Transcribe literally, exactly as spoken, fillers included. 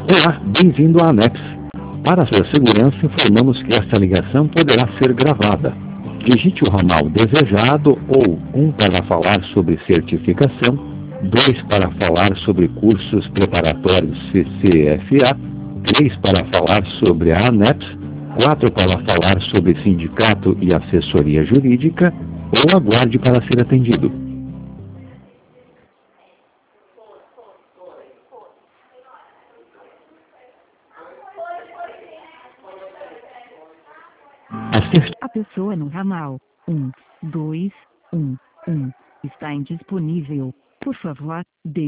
Olá, bem-vindo à ANEPS. Para sua segurança, informamos que esta ligação poderá ser gravada. Digite o ramal desejado ou um para falar sobre certificação, dois para falar sobre cursos preparatórios C C F A, três para falar sobre a ANEPS, quatro para falar sobre sindicato e assessoria jurídica, ou aguarde para ser atendido. Acerte A pessoa no ramal um, dois, um, um está indisponível. Por favor, deixe